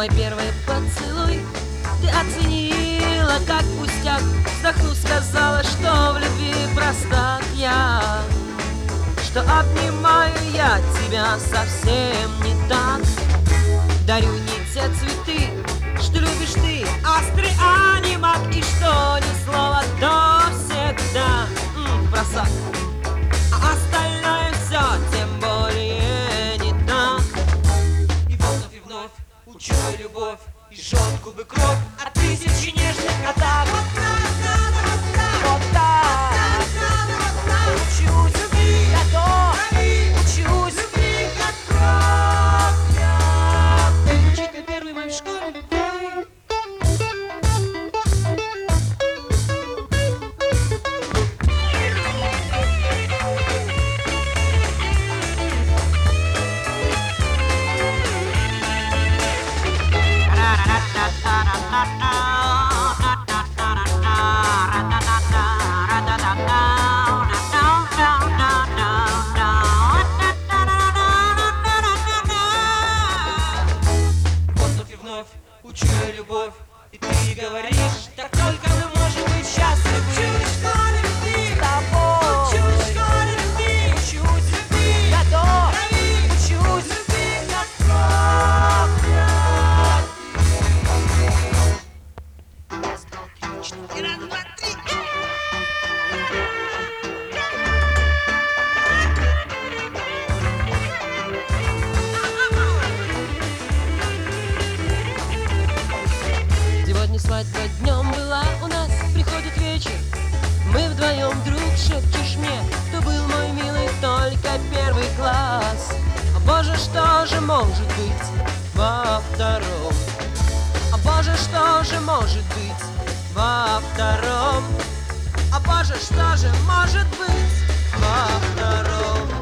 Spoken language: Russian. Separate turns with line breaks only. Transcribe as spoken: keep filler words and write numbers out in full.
Мой первый поцелуй ты оценила как пустяк. Вздохнув, сказала, что в любви простак я, что обнимаю я тебя совсем не так. Дарю не те цветы, что любишь ты, астры, анимат, и что ни слова, то всегда м, просак. А остальное все тем более не так.
И вновь, и вновь учу я любовь, и жжет губы кровь от тысячи нежных атак. Вот так, вот так, учусь любви, готов, учусь любви, как кровь. Учитель первый мой в школе. Вновь и вновь учу я любовь, и ты говоришь, так только мы можем быть счастливы. Учусь в школе любви, с тобой. Учусь в школе любви, учусь любви, готов, учусь любви, как кровь. Раз, два, три, четыре. Раз, два, три.
Сегодня свадьба днем была у нас, приходит вечер, мы вдвоем, вдруг шепчешь мне, кто был мой милый, только первый класс. О боже, что же может быть во втором? О боже, что же может быть во втором? О боже, что же может быть во втором?